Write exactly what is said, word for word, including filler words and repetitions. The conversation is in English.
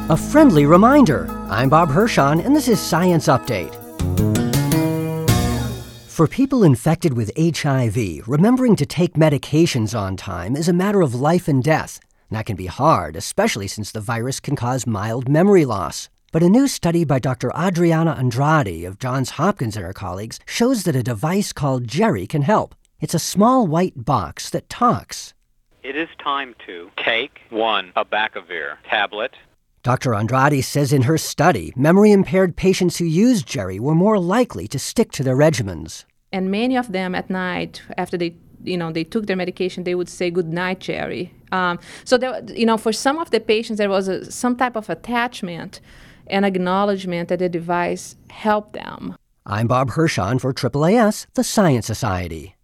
A friendly reminder. I'm Bob Hirschon, and this is Science Update. For people infected with H I V, remembering to take medications on time is a matter of life and death. That can be hard, especially since the virus can cause mild memory loss. But a new study by Doctor Adriana Andrade of Johns Hopkins and her colleagues shows that a device called Jerry can help. It's a small white box that talks. It is time to take one abacavir tablet. Doctor Andrade says in her study, memory-impaired patients who used Jerry were more likely to stick to their regimens. And many of them at night, after they, you know, they took their medication, they would say, "Good night, Jerry." Um, so, there, you know, for some of the patients, there was a, some type of attachment and acknowledgement that the device helped them. I'm Bob Hirschon for A A A S, the Science Society.